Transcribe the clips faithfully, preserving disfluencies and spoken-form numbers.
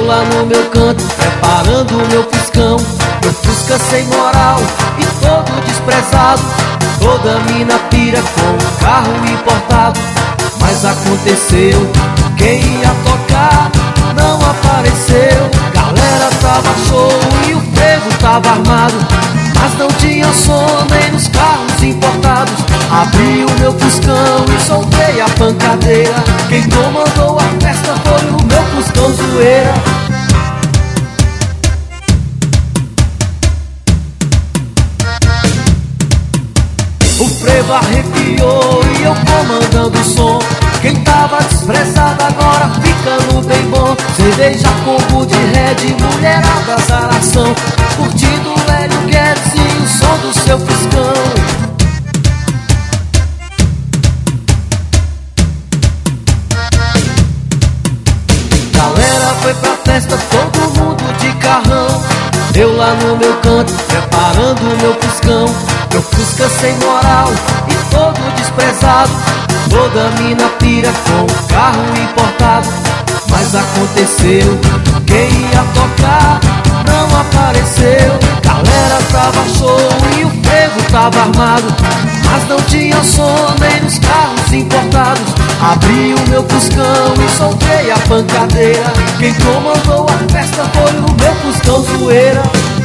lá no meu canto, preparando o meu fuscão. Meu Fusca sem moral e todo desprezado. Toda mina pira com o carro importado. Mas aconteceu, quem ia tocar não apareceu. Galera tava show e o frevo tava armado, mas não tinha som nem nos carros importados. Abri o meu Fuscão e soltei a pancadeira. Quem comandou a festa foi o meu Fuscão zoeira. O frevo arrepiou e eu comandando o som. Quem tava desprezado agora fica no bem bom. Cerveja, combo de Red, mulherada, azaração, curtindo o Hélio Guedes e o som do seu Fuscão. Galera foi pra festa, todo mundo de carrão. Eu lá no meu canto, preparando o meu Fuscão. Meu Fusca sem moral e todo desprezado. Toda mina pira com o carro importado. Mas aconteceu, quem ia tocar não apareceu. Galera tava show e o frevo tava armado, mas não tinha som nem nos carros importados. Abri o meu Fuscão e soltei a pancadeira. Quem comandou a festa foi o meu Fuscão zoeira.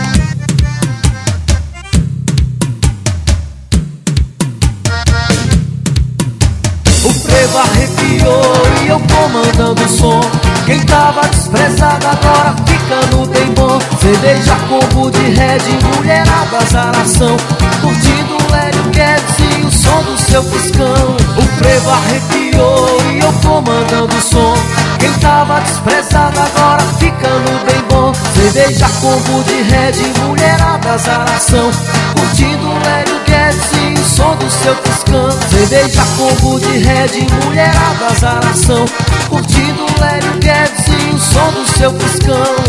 O frevo arrepiou e eu comandando o som. Quem tava desprezado agora fica no bem bom. Cerveja, combo de Red, mulherada, azaração, curtindo o Hélio Guedes e o som do seu Fuscão. O frevo arrepiou e eu comandando o som. Quem tava desprezado agora fica no bem bom. Cerveja, combo de Red, mulherada, azaração, curtindo o Hélio Guedes e o som do seu Fuscão. Cerveja, combo de Red, mulherada, azaração, curtindo o Hélio Guedes e o som do seu Fuscão.